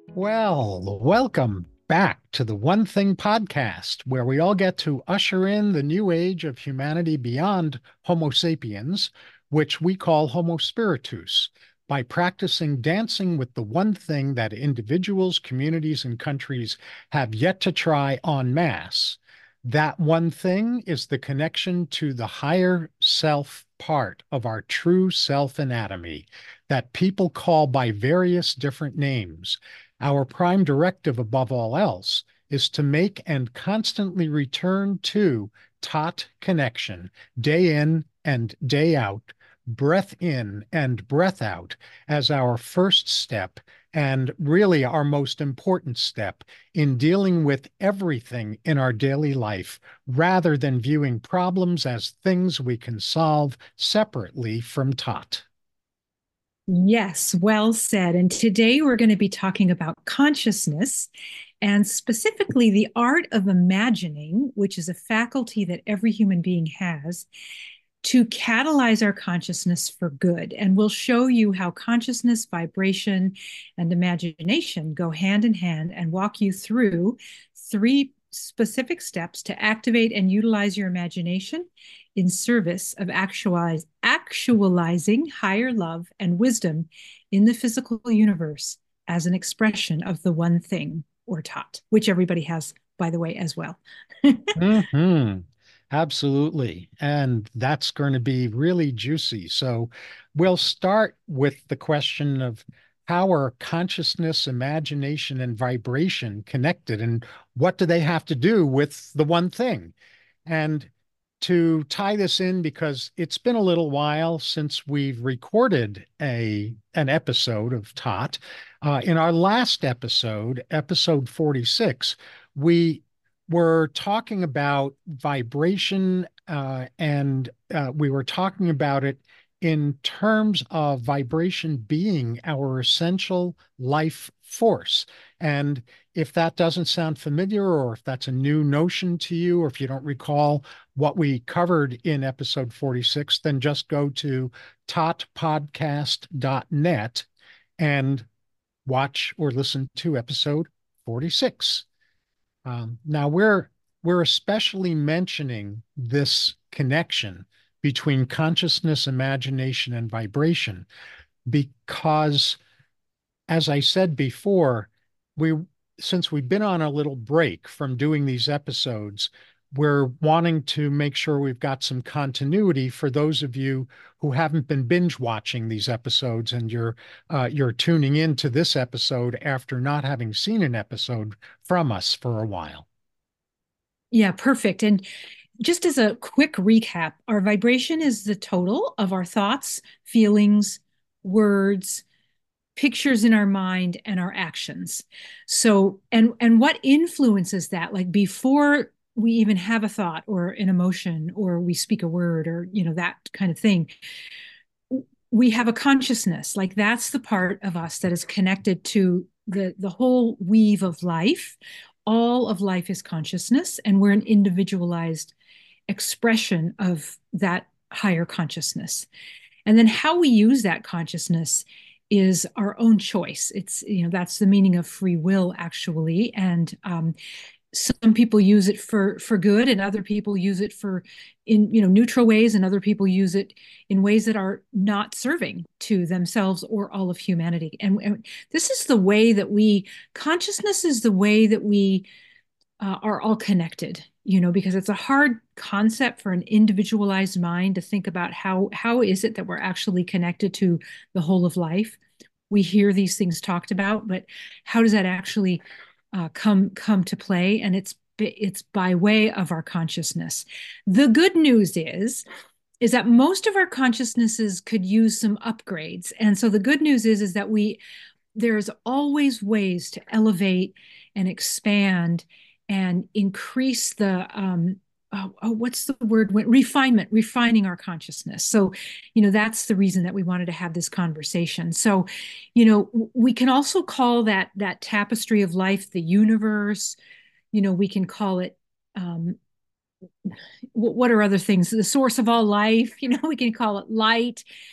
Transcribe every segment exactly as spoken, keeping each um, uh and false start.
Well, welcome back to the One Thing podcast, where we all get to usher in the new age of humanity beyond Homo sapiens, which we call Homo spiritus, by practicing dancing with the one thing that individuals, communities, and countries have yet to try en masse. That one thing is the connection to the higher self part of our true self anatomy that people call by various different names. Our prime directive, above all else, is to make and constantly return to taut connection, day in and day out, breath in and breath out, as our first step, and really our most important step in dealing with everything in our daily life, rather than viewing problems as things we can solve separately from taut. Yes, well said. And today we're going to be talking about consciousness and specifically the art of imagining, which is a faculty that every human being has to catalyze our consciousness for good. And we'll show you how consciousness, vibration, and imagination go hand in hand and walk you through three specific steps to activate and utilize your imagination in service of actualize, actualizing higher love and wisdom in the physical universe as an expression of the one thing or tot, which everybody has, by the way, as well. Hmm. Absolutely. And that's going to be really juicy. So we'll start with the question of how are consciousness, imagination, and vibration connected, and what do they have to do with the one thing? And to tie this in, because it's been a little while since we've recorded a an episode of Tot. Uh, in our last episode, episode forty-six, we were talking about vibration, uh, and uh, we were talking about it in terms of vibration being our essential life force. And if that doesn't sound familiar, or if that's a new notion to you, or if you don't recall what we covered in episode forty-six, then just go to tot podcast dot net and watch or listen to episode forty-six. Um, now we're we're especially mentioning this connection between consciousness, imagination, and vibration because, as I said before, we since we've been on a little break from doing these episodes, we're wanting to make sure we've got some continuity for those of you who haven't been binge watching these episodes and you're uh, you're tuning in to this episode after not having seen an episode from us for a while. Yeah, perfect. And just as a quick recap, our vibration is the total of our thoughts, feelings, words, pictures in our mind, and our actions. So, and and what influences that? Like before we even have a thought or an emotion or we speak a word or you know that kind of thing, we have a consciousness. Like that's the part of us that is connected to the the whole weave of life. All of life is consciousness, and we're an individualized expression of that higher consciousness. And then how we use that consciousness is our own choice. It's, you know, that's the meaning of free will, actually. And um, some people use it for for good and other people use it for in you know neutral ways and other people use it in ways that are not serving to themselves or all of humanity. And, and this is the way that we consciousness is the way that we uh, are all connected, you know, because it's a hard concept for an individualized mind to think about how how is it that we're actually connected to the whole of life. We hear these things talked about, but how does that actually uh, come come to play? And it's it's by way of our consciousness. The good news is is that most of our consciousnesses could use some upgrades. And so the good news is is that we there's always ways to elevate and expand and increase the um, oh, oh, what's the word? Refinement, refining our consciousness. So, you know, that's the reason that we wanted to have this conversation. So, you know, we can also call that that tapestry of life the universe. You know, we can call it. Um, what are other things? The source of all life. You know, we can call it light.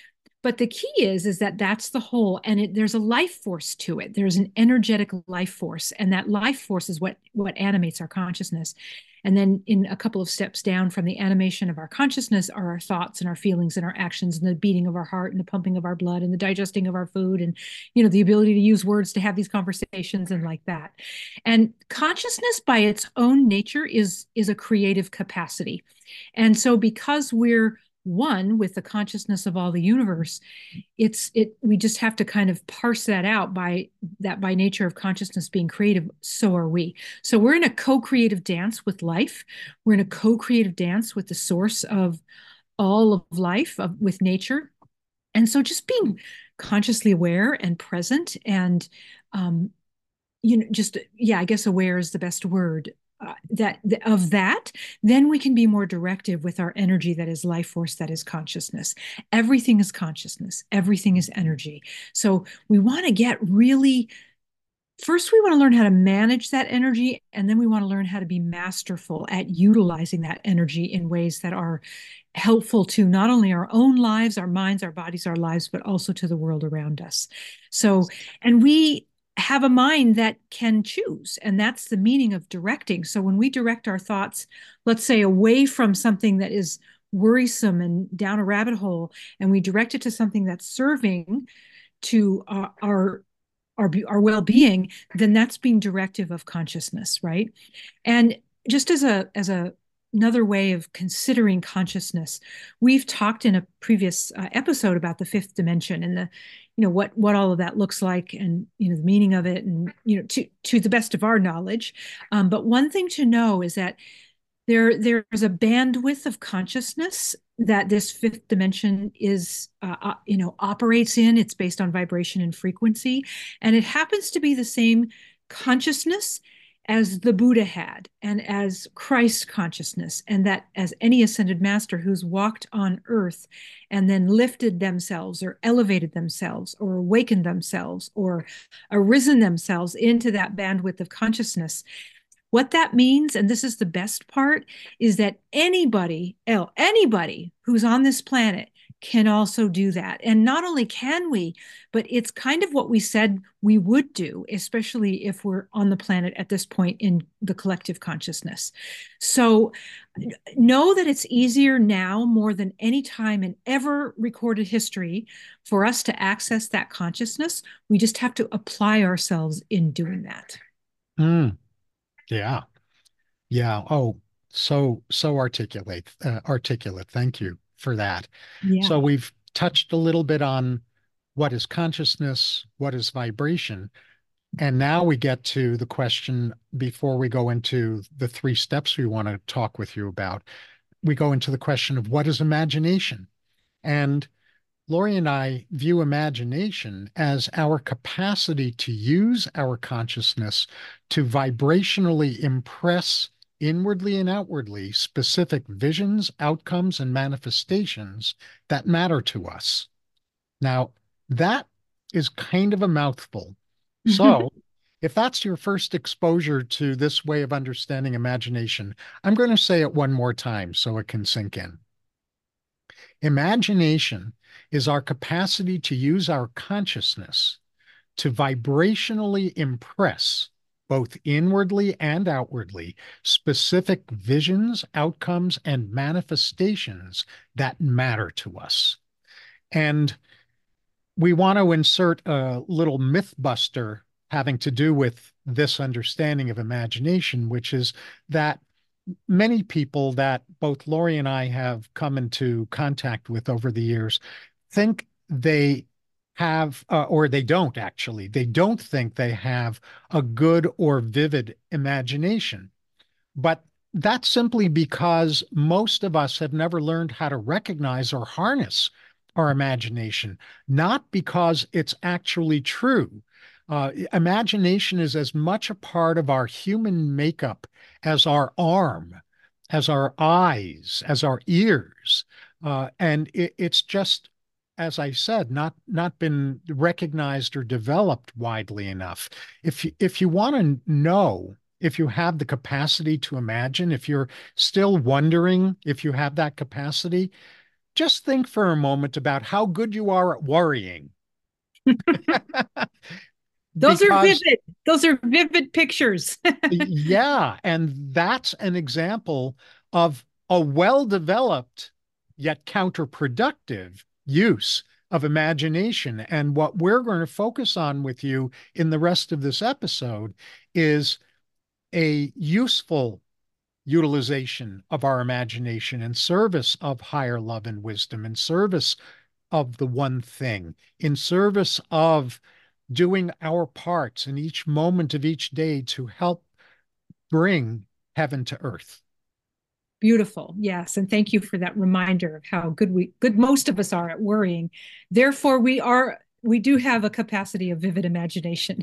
But the key is is that that's the whole, and it, there's a life force to it. There's an energetic life force, and that life force is what what animates our consciousness. And then in a couple of steps down from the animation of our consciousness are our thoughts and our feelings and our actions and the beating of our heart and the pumping of our blood and the digesting of our food and, you know, the ability to use words to have these conversations and like that. And consciousness by its own nature is is a creative capacity. And so because we're one with the consciousness of all the universe, it's it we just have to kind of parse that out by that by nature of consciousness being creative, so are we. So we're in a co-creative dance with life. We're in a co-creative dance with the source of all of life, of, with nature. And so just being consciously aware and present and um you know just yeah, I guess aware is the best word, uh, that of that, then we can be more directive with our energy that is life force, that is consciousness. Everything is consciousness, everything is energy. So we want to get really, first we want to learn how to manage that energy, and then we want to learn how to be masterful at utilizing that energy in ways that are helpful to not only our own lives, our minds, our bodies, our lives, but also to the world around us. So, and we have a mind that can choose. And that's the meaning of directing. So when we direct our thoughts, let's say away from something that is worrisome and down a rabbit hole, and we direct it to something that's serving to our, our our, our well-being, then that's being directive of consciousness, right? And just as a as a another way of considering consciousness, we've talked in a previous uh, episode about the fifth dimension and the, you know, what what all of that looks like, and you know the meaning of it, and you know to to the best of our knowledge. Um, but one thing to know is that there there's a bandwidth of consciousness that this fifth dimension is uh, uh, you know operates in. It's based on vibration and frequency, and it happens to be the same consciousness as the Buddha had, and as Christ consciousness, and that as any ascended master who's walked on earth and then lifted themselves or elevated themselves or awakened themselves or arisen themselves into that bandwidth of consciousness. What that means, and this is the best part, is that anybody, anybody who's on this planet can also do that. And not only can we, but it's kind of what we said we would do, especially if we're on the planet at this point in the collective consciousness. So know that it's easier now more than any time in ever recorded history for us to access that consciousness. We just have to apply ourselves in doing that. Mm, yeah. Yeah. Oh, so so articulate, uh, articulate. Thank you for that. Yeah. So we've touched a little bit on what is consciousness, what is vibration, and now we get to the question before we go into the three steps we want to talk with you about. We go into the question of what is imagination? And Lori and I view imagination as our capacity to use our consciousness to vibrationally impress inwardly and outwardly specific visions, outcomes, and manifestations that matter to us. Now, that is kind of a mouthful. So, if that's your first exposure to this way of understanding imagination, I'm going to say it one more time so it can sink in. Imagination is our capacity to use our consciousness to vibrationally impress, both inwardly and outwardly, specific visions, outcomes, and manifestations that matter to us. And we want to insert a little myth buster having to do with this understanding of imagination, which is that many people that both Lori and I have come into contact with over the years think they have, uh, or they don't actually, they don't think they have a good or vivid imagination. But that's simply because most of us have never learned how to recognize or harness our imagination, not because it's actually true. Uh, imagination is as much a part of our human makeup as our arm, as our eyes, as our ears. Uh, and it, it's just, as I said, not not been recognized or developed widely enough. If you, if you want to know if you have the capacity to imagine, if you're still wondering if you have that capacity, just think for a moment about how good you are at worrying. Those are Because, vivid. Those are vivid pictures. yeah, and that's an example of a well-developed yet counterproductive use of imagination. And what we're going to focus on with you in the rest of this episode is a useful utilization of our imagination in service of higher love and wisdom, in service of the one thing, in service of doing our parts in each moment of each day to help bring heaven to earth. Beautiful. Yes. And thank you for that reminder of how good we good most of us are at worrying. Therefore, we are we do have a capacity of vivid imagination.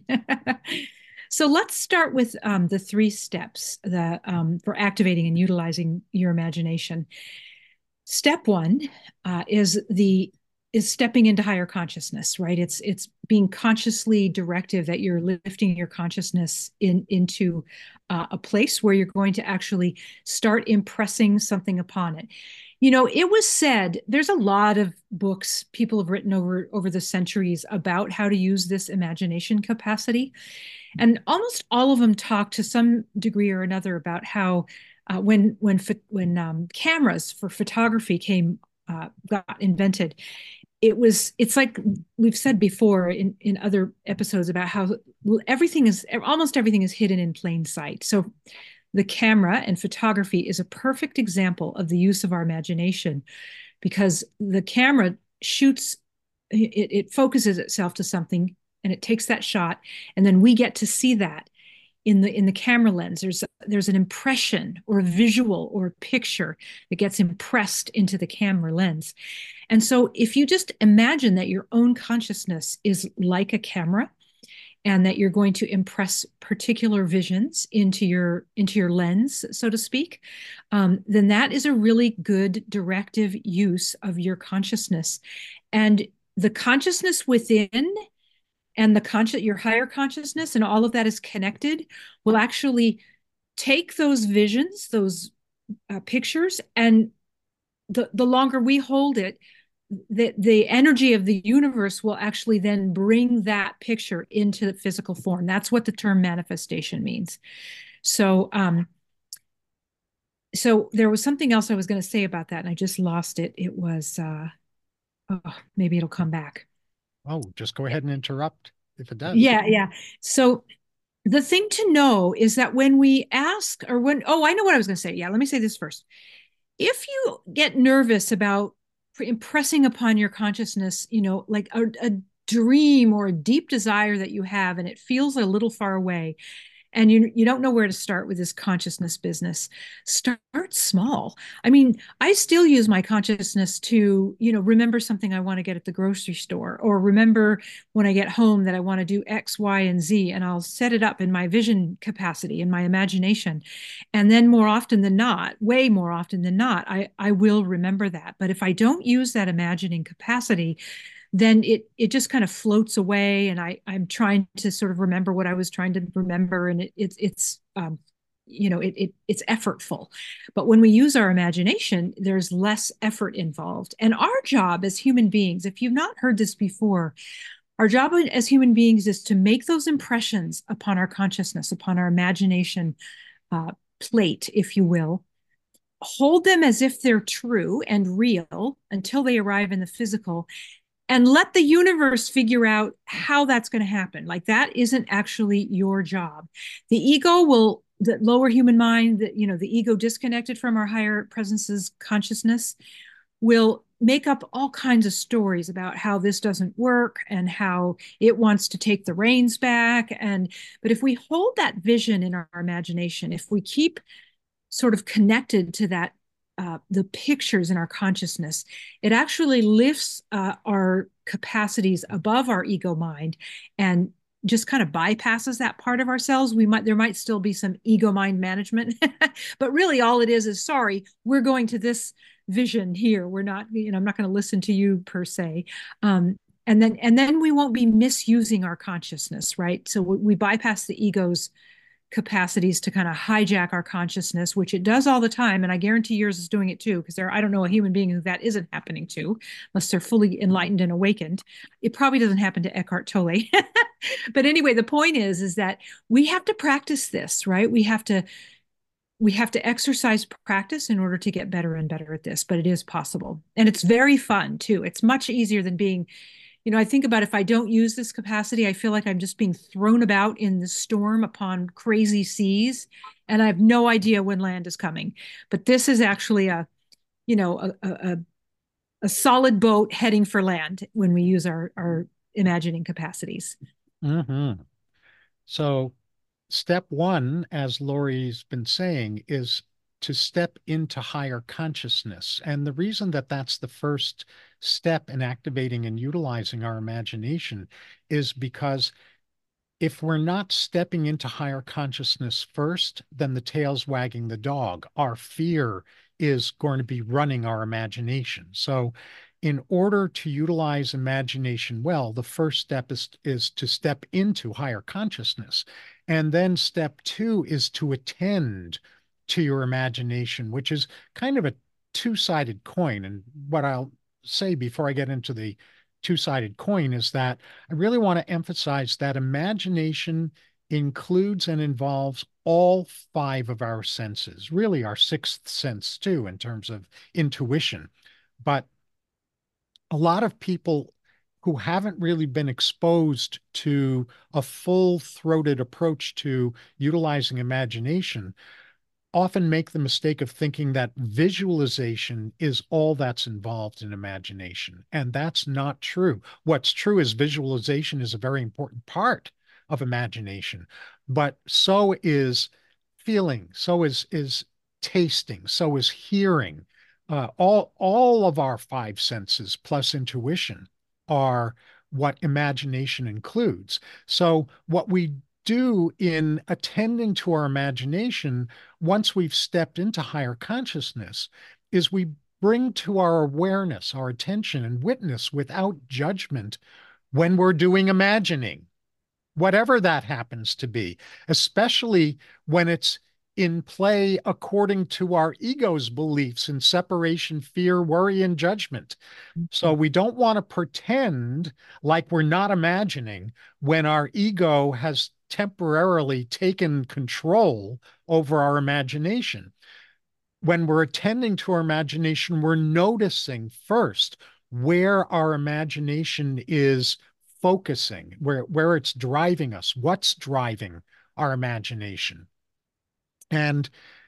So let's start with um, the three steps that um, for activating and utilizing your imagination. Step one uh, is the is stepping into higher consciousness, right? It's it's being consciously directive that you're lifting your consciousness in into uh, a place where you're going to actually start impressing something upon it. You know, it was said there's a lot of books people have written over over the centuries about how to use this imagination capacity, and almost all of them talk to some degree or another about how uh, when when when um, cameras for photography came uh, got invented, it was it's like we've said before in in other episodes about how everything is almost everything is hidden in plain sight. So the camera and photography is a perfect example of the use of our imagination, because the camera shoots it, it focuses itself to something and it takes that shot, and then we get to see that in the in the camera lens. There's there's an impression or a visual or a picture that gets impressed into the camera lens. And so if you just imagine that your own consciousness is like a camera, and that you're going to impress particular visions into your into your lens, so to speak, um, then that is a really good directive use of your consciousness. And the consciousness within and the conscious your higher consciousness and all of that is connected will actually take those visions, those uh, pictures, and the the longer we hold it, the the energy of the universe will actually then bring that picture into the physical form. That's what the term manifestation means. So um so there was something else I was going to say about that and I just lost it. It was uh oh, maybe it'll come back. Oh, just go ahead and interrupt if it does. Yeah, yeah. So the thing to know is that when we ask, or when, oh, I know what I was going to say. Yeah, let me say this first. If you get nervous about impressing upon your consciousness, you know, like a, a dream or a deep desire that you have, and it feels a little far away, and you you don't know where to start with this consciousness business, start small. I mean, I still use my consciousness to, you know, remember something I want to get at the grocery store, or remember when I get home that I want to do X, Y, and Z, and I'll set it up in my vision capacity, in my imagination. And then more often than not, way more often than not, I, I will remember that. But if I don't use that imagining capacity, then it it just kind of floats away, and I I'm trying to sort of remember what I was trying to remember, and it, it it's um, you know it, it it's effortful. But when we use our imagination, there's less effort involved. And our job as human beings, if you've not heard this before, our job as human beings is to make those impressions upon our consciousness, upon our imagination uh, plate, if you will, hold them as if they're true and real until they arrive in the physical, and let the universe figure out how that's going to happen. Like, that isn't actually your job. The ego will, the lower human mind, that, you know, the ego disconnected from our higher presence's consciousness, will make up all kinds of stories about how this doesn't work and how it wants to take the reins back. And but if we hold that vision in our imagination, if we keep sort of connected to that, uh, the pictures in our consciousness, it actually lifts uh, our capacities above our ego mind and just kind of bypasses that part of ourselves. We might, there might still be some ego mind management, but really all it is is, sorry, we're going to this vision here. We're not, you know, I'm not going to listen to you per se. Um, and then, and then we won't be misusing our consciousness, right? So we, we bypass the ego's capacities to kind of hijack our consciousness, which it does all the time. And I guarantee yours is doing it too, because there, I don't know a human being who that isn't happening to, unless they're fully enlightened and awakened. It probably doesn't happen to Eckhart Tolle. But anyway, the point is, is that we have to practice this, right? We have to we have to exercise practice in order to get better and better at this, but it is possible. And it's very fun too. It's much easier than being, you know, I think about if I don't use this capacity, I feel like I'm just being thrown about in the storm upon crazy seas, and I have no idea when land is coming. But this is actually a, you know, a, a, a solid boat heading for land when we use our, our imagining capacities. Mm-hmm. So step one, as Lori's been saying, is to step into higher consciousness. And the reason that that's the first step in activating and utilizing our imagination is because if we're not stepping into higher consciousness first, then the tail's wagging the dog. Our fear is going to be running our imagination. So, in order to utilize imagination well, the first step is, is to step into higher consciousness. And then step two is to attend to your imagination, which is kind of a two-sided coin. And what I'll say before I get into the two-sided coin is that I really want to emphasize that imagination includes and involves all five of our senses, really our sixth sense too, in terms of intuition. But a lot of people who haven't really been exposed to a full-throated approach to utilizing imagination often make the mistake of thinking that visualization is all that's involved in imagination. And that's not true. What's true is visualization is a very important part of imagination, but so is feeling, so is, is tasting, so is hearing. Uh, all, all of our five senses plus intuition are what imagination includes. So what we do in attending to our imagination once we've stepped into higher consciousness is we bring to our awareness, our attention, and witness without judgment when we're doing imagining, whatever that happens to be, especially when it's in play according to our ego's beliefs in separation, fear, worry, and judgment. So we don't want to pretend like we're not imagining when our ego has temporarily taken control over our imagination. When we're attending to our imagination, we're noticing first where our imagination is focusing, where, where it's driving us, what's driving our imagination. And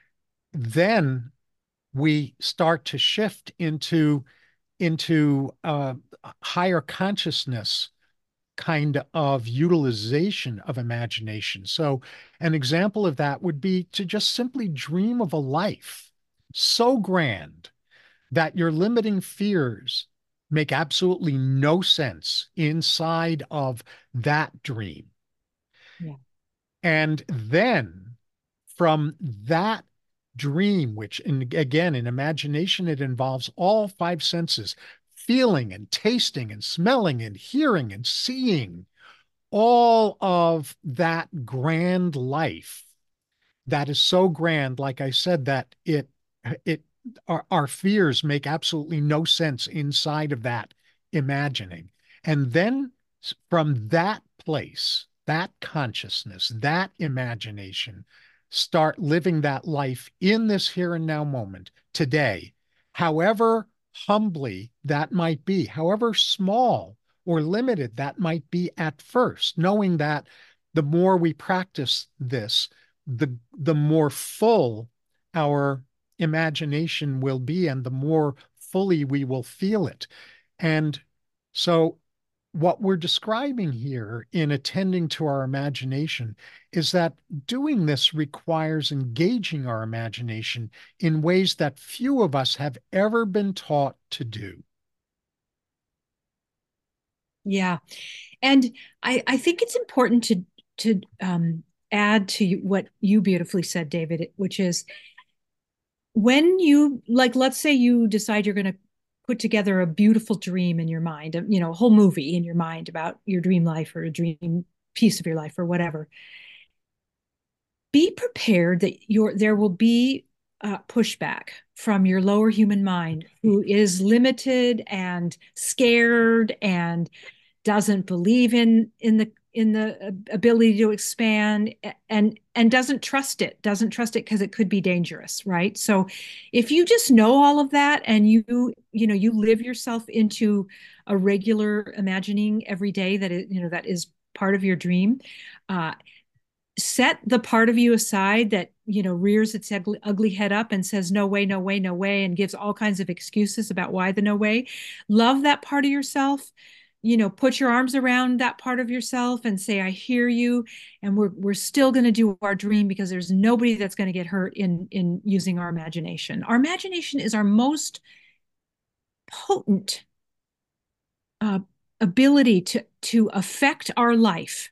then we start to shift into into uh, higher consciousness kind of utilization of imagination. So, an example of that would be to just simply dream of a life so grand that your limiting fears make absolutely no sense inside of that dream. Yeah. And then from that dream, which in, again, in imagination, it involves all five senses, feeling and tasting and smelling and hearing and seeing, all of that grand life that is so grand, like I said, that it it our, our fears make absolutely no sense inside of that imagining. And then from that place, that consciousness, that imagination, start living that life in this here and now moment today, however humbly that might be, however small or limited that might be at first, knowing that the more we practice this, the the more full our imagination will be and the more fully we will feel it. And so what we're describing here in attending to our imagination is that doing this requires engaging our imagination in ways that few of us have ever been taught to do. Yeah. And I, I think it's important to to um, add to what you beautifully said, David, which is when you, like, let's say you decide you're going to put together a beautiful dream in your mind, you know, a whole movie in your mind about your dream life or a dream piece of your life or whatever. be prepared that your there will be uh, pushback from your lower human mind, who is limited and scared and doesn't believe in in the in the ability to expand, and and doesn't trust it doesn't trust it because it could be dangerous, right? So if you just know all of that, and you you know you live yourself into a regular imagining every day that is, you know that is part of your dream, uh, set the part of you aside that you know rears its ugly, ugly head up and says no way, no way, no way, and gives all kinds of excuses about why the no way. Love that part of yourself. You know put your arms around that part of yourself and say, I hear you, and we're we're still going to do our dream, because there's nobody that's going to get hurt in in using our imagination. Our imagination is our most potent uh, ability to to affect our life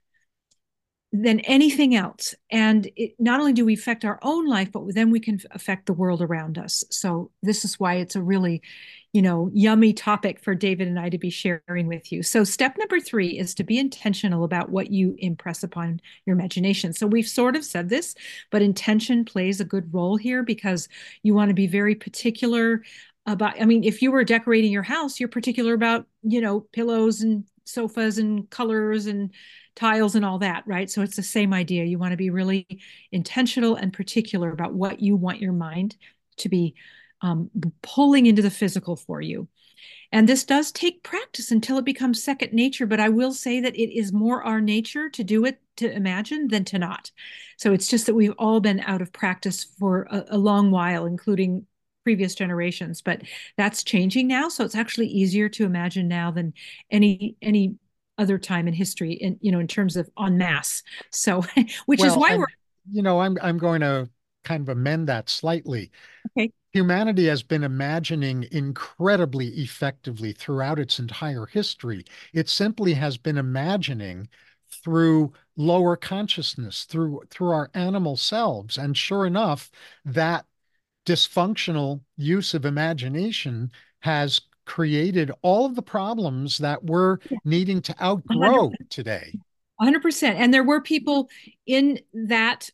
than anything else. And it, not only do we affect our own life, but then we can affect the world around us. So this is why it's a really, you know, yummy topic for David and I to be sharing with you. So step number three is to be intentional about what you impress upon your imagination. So we've sort of said this, but intention plays a good role here, because you want to be very particular about, I mean, if you were decorating your house, you're particular about, you know, pillows and sofas and colors and tiles and all that, right? So it's the same idea. You want to be really intentional and particular about what you want your mind to be um, pulling into the physical for you. And this does take practice until it becomes second nature. But I will say that it is more our nature to do it, to imagine, than to not. So it's just that we've all been out of practice for a, a long while, including previous generations. But that's changing now. So it's actually easier to imagine now than any any other time in history, in you know in terms of en masse. So which is Well, why we're and you know, I'm I'm going to kind of amend that slightly. okay. Humanity has been imagining incredibly effectively throughout its entire history. It simply has been imagining through lower consciousness, through through our animal selves. And sure enough, that dysfunctional use of imagination has created all of the problems that we're Yeah, needing to one hundred outgrow today. one hundred percent. And there were people in that,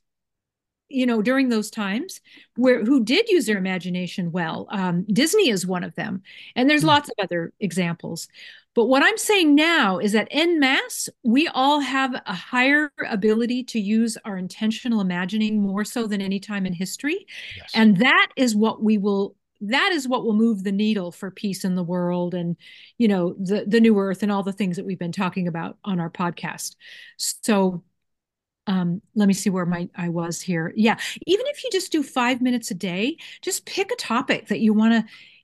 you know, during those times, where who did use their imagination well. Um, Disney is one of them, and there's Hmm. lots of other examples. But what I'm saying now is that en masse, we all have a higher ability to use our intentional imagining more so than any time in history, Yes. and that is what we will. That is what will move the needle for peace in the world, and you know the the new earth and all the things that we've been talking about on our podcast. So um, let me see where my I was here. Yeah, even if you just do five minutes a day, just pick a topic that you want to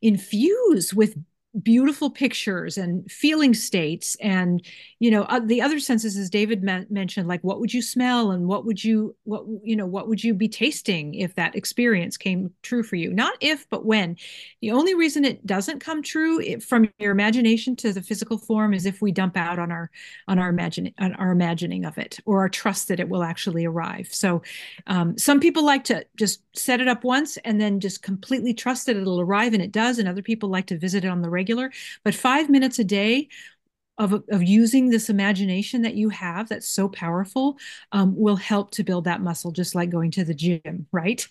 infuse with beautiful pictures and feeling states, and you know uh, the other senses, as David men- mentioned, like what would you smell, and what would you what you know what would you be tasting if that experience came true for you? Not if, but when. The only reason it doesn't come true, it, from your imagination to the physical form, is if we dump out on our on our imagine on our imagining of it, or our trust that it will actually arrive. So um, some people like to just set it up once and then just completely trust that it'll arrive, and it does. And other people like to visit it on the regular. But five minutes a day of, of using this imagination that you have, that's so powerful, um, will help to build that muscle, just like going to the gym, right?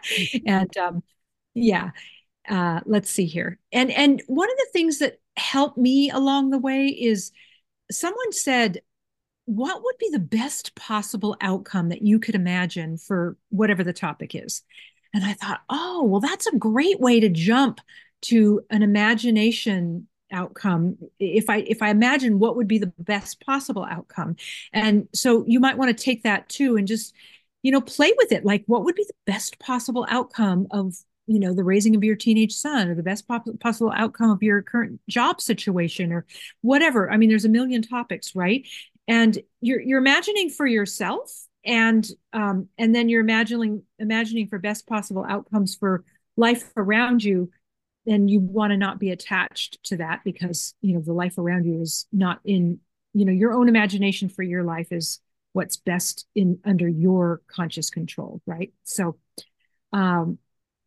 and um, yeah, uh, let's see here. And and one of the things that helped me along the way is, someone said, what would be the best possible outcome that you could imagine for whatever the topic is? And I thought, oh, well, that's a great way to jump to an imagination outcome. If I if I imagine what would be the best possible outcome. And so you might want to take that too and just, you know, play with it. Like, what would be the best possible outcome of, you know, the raising of your teenage son, or the best possible outcome of your current job situation, or whatever. I mean, there's a million topics, right? And you're you're imagining for yourself, and um, and then you're imagining imagining for best possible outcomes for life around you. And you want to not be attached to that, because you know the life around you is not in, you know your own imagination for your life is what's best in under your conscious control, right? So um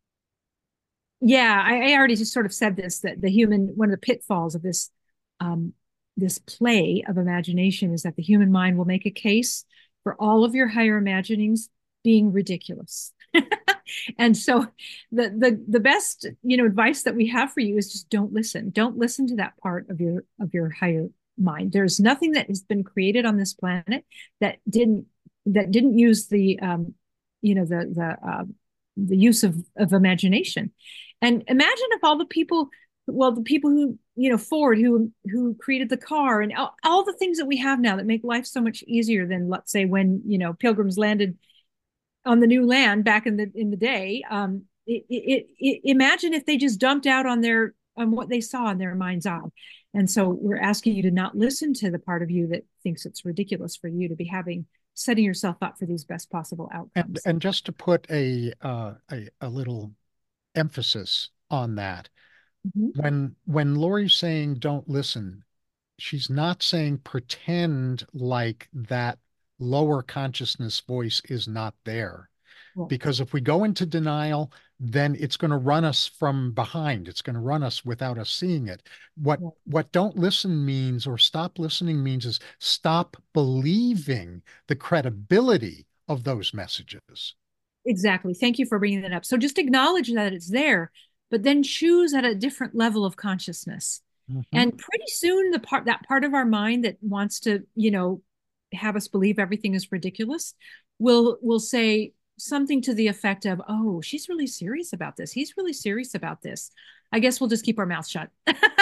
yeah, I, I already just sort of said this, that the human, one of the pitfalls of this um, this play of imagination is that the human mind will make a case for all of your higher imaginings being ridiculous. And so the the the best, you know, advice that we have for you is just don't listen. Don't listen to that part of your of your higher mind. There's nothing that has been created on this planet that didn't that didn't use the um you know the the uh, the use of of imagination. And imagine if all the people, well, the people who, you know, Ford, who who created the car, and all, all the things that we have now that make life so much easier than, let's say, when, you know, pilgrims landed on the new land back in the in the day. Um, it, it, it, imagine if they just dumped out on their on what they saw in their mind's eye. And so we're asking you to not listen to the part of you that thinks it's ridiculous for you to be having setting yourself up for these best possible And outcomes. and just to put a uh, a, a little emphasis on that, Mhm. when when Lori's saying don't listen, she's not saying pretend like that lower consciousness voice is not there. Well, Because if we go into denial, then it's going to run us from behind. It's going to run us without us seeing it. What well, what don't listen means, or stop listening means, is stop believing the credibility of those messages. exactly. Thank you for bringing that up. So just acknowledge that it's there, but then choose at a different level of consciousness. Mhm. And pretty soon the part that part of our mind that wants to, you know, have us believe everything is ridiculous will will say something to the effect of, "Oh, she's really serious about this. He's really serious about this. I guess we'll just keep our mouth shut."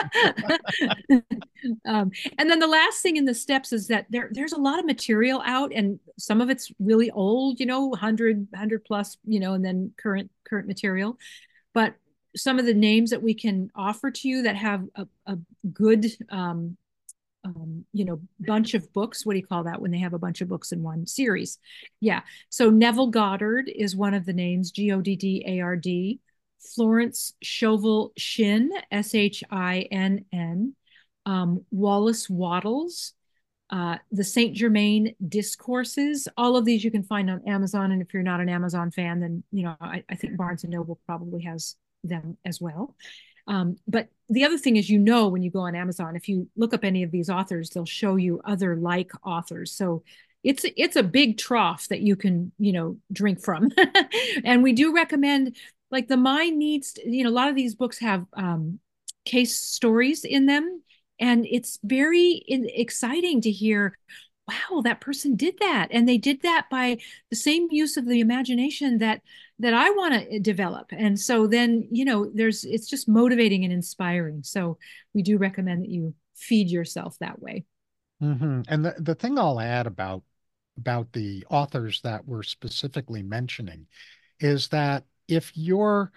um, and then the last thing in the steps is that there there's a lot of material out, and some of it's really old, you know, one hundred one hundred plus, you know, and then current current material. But some of the names that we can offer to you that have a, a good um, um, you know, bunch of books. What do you call that when they have a bunch of books in one series? Yeah. So Neville Goddard is one of the names, G O D D A R D. Florence Scovel Shinn, S H I N N. Um, Wallace Wattles, uh, the Saint Germain Discourses. All of these you can find on Amazon. And if you're not an Amazon fan, then, you know, I, I think Barnes and Noble probably has them as well. Um, but the other thing is, you know, when you go on Amazon, if you look up any of these authors, they'll show you other like authors. So it's it's a big trough that you can, you know, drink from. And we do recommend, like, the mind needs to, you know, a lot of these books have um, case stories in them, and it's very exciting to hear, wow, that person did that, and they did that by the same use of the imagination that that I want to develop. And so then, you know, there's it's just motivating and inspiring. So we do recommend that you feed yourself that way. Mhm. And the, the thing I'll add about about the authors that we're specifically mentioning is that if you're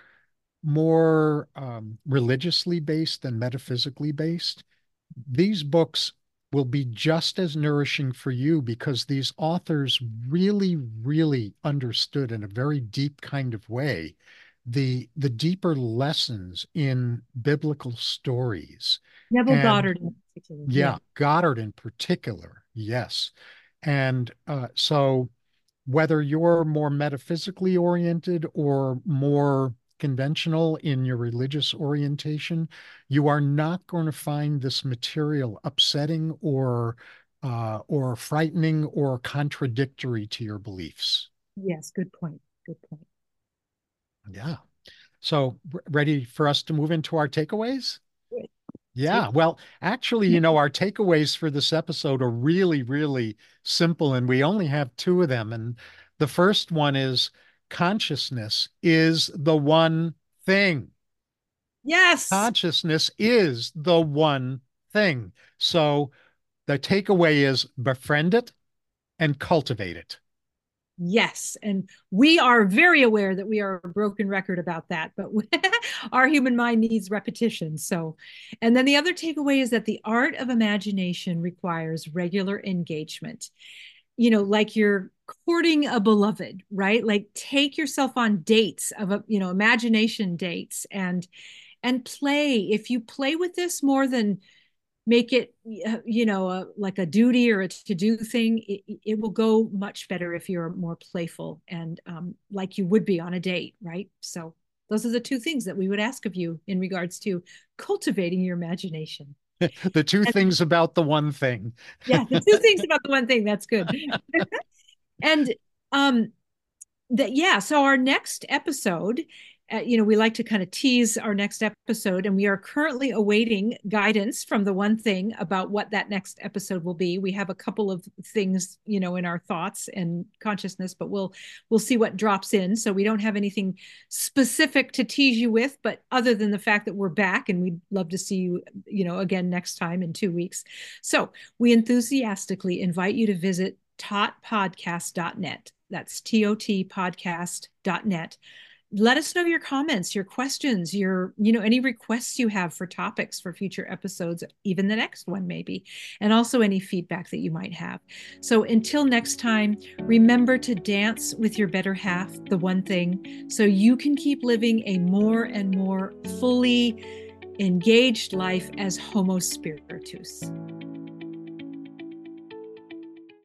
more um, religiously based than metaphysically based, these books will be just as nourishing for you, because these authors really, really understood in a very deep kind of way the the deeper lessons in biblical stories. Neville And Goddard in particular. Yeah. yeah, Goddard in particular, yes. And uh, so whether you're more metaphysically oriented or more conventional in your religious orientation, you are not going to find this material upsetting or uh, or frightening or contradictory to your beliefs. Yes. Good point. Good point. Yeah. So, ready for us to move into our takeaways? Good. Yeah, Take. well, actually, you know, our takeaways for this episode are really, really simple, and we only have two of them. And the first one is consciousness is the one thing. Yes. Consciousness is the one thing. So the takeaway is befriend it and cultivate it. Yes, and we are very aware that we are a broken record about that, but our human mind needs repetition. So, and then the other takeaway is that the art of imagination requires regular engagement. You know, like you're courting a beloved, right? Like take yourself on dates of a, you know, imagination dates, and and play. If you play with this more than make it, you know, a, like a duty or a to-do thing, it, it will go much better if you're more playful and um, like you would be on a date, right? So those are the two things that we would ask of you in regards to cultivating your imagination. The two And, things about the one thing. yeah, the two things about the one thing, that's good. And um that, yeah. So our next episode, uh, you know, we like to kind of tease our next episode, and we are currently awaiting guidance from the One Thing about what that next episode will be. We have a couple of things, you know, in our thoughts and consciousness, but we'll we'll see what drops in. So we don't have anything specific to tease you with, but other than the fact that we're back, and we'd love to see you, you know, again next time in two weeks. So we enthusiastically invite you to visit tot podcast dot net. That's T O T podcast dot net. Let us know your comments, your questions, your, you know, any requests you have for topics for future episodes, even the next one maybe, and also any feedback that you might have. So until next time, remember to dance with your better half, the One Thing, so you can keep living a more and more fully engaged life as Homo Spiritus.